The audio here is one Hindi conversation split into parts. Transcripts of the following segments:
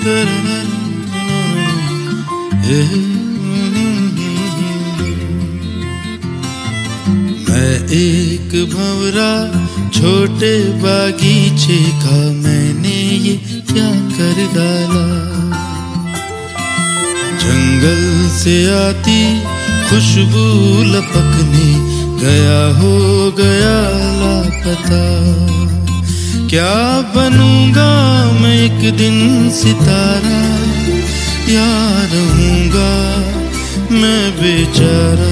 मैं एक भंवरा छोटे बागीचे का, मैंने ये क्या कर डाला। जंगल से आती खुशबू लपकने गया, हो गया लापता। क्या बनूंगा मैं एक दिन सितारा, या रहूंगा मैं बेचारा।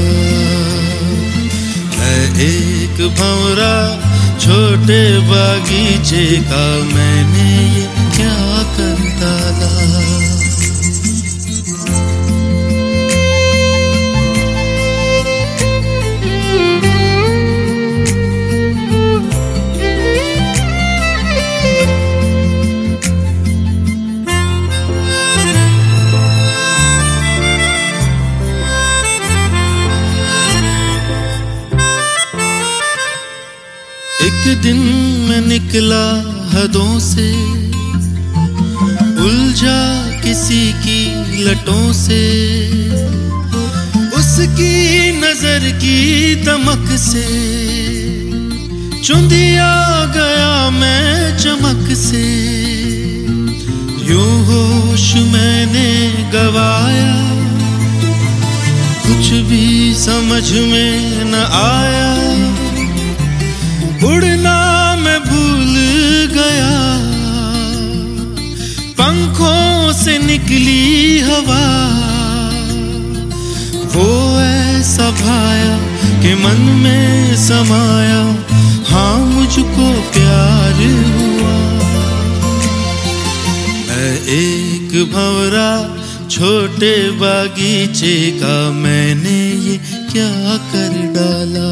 मैं एक भंवरा छोटे बागीचे का, मैंने ये क्या कर डाला। एक दिन मैं निकला हदों से, उलझा किसी की लटों से। उसकी नजर की दमक से चुंधिया गया मैं चमक से। यूं होश मैंने गवाया, कुछ भी समझ में न आया। उड़ना मैं भूल गया, पंखों से निकली हवा। वो ऐसा भाया कि मन में समाया, हाँ मुझको प्यार हुआ। मैं एक भंवरा छोटे बागीचे का, मैंने ये क्या कर डाला।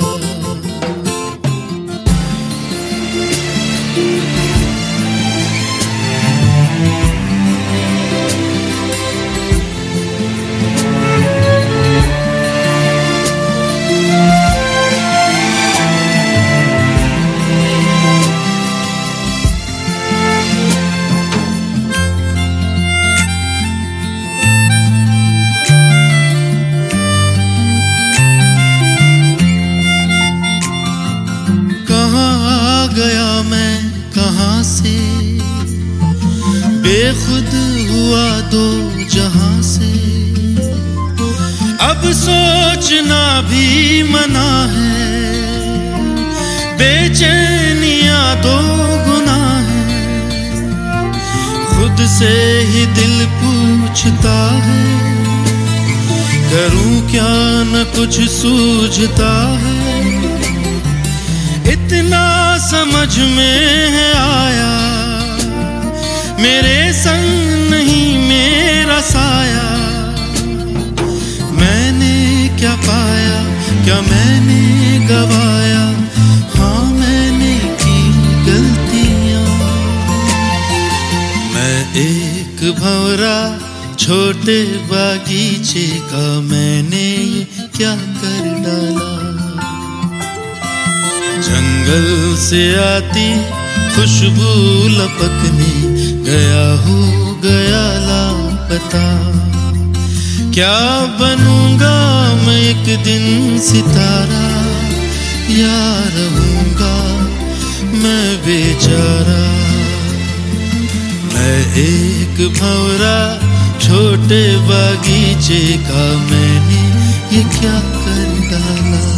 गया मैं कहाँ से, बेखुद हुआ दो जहां से। अब सोचना भी मना है, बेचैनियां दो गुना है। खुद से ही दिल पूछता है, करूं क्या न कुछ सूझता है। इतना समझ में है आया, मेरे संग नहीं मेरा साया। मैंने क्या पाया, क्या मैंने गवाया, हाँ मैंने की गलतियां। मैं एक भंवरा छोटे बागीचे का, मैंने ये क्या कर डाला। जंगल से आती खुशबू लपकने गया, हो गया लापता। क्या बनूंगा मैं एक दिन सितारा, या रहूंगा मैं बेचारा। मैं एक भंवरा छोटे बागीचे का, मैंने ये क्या कर डाला।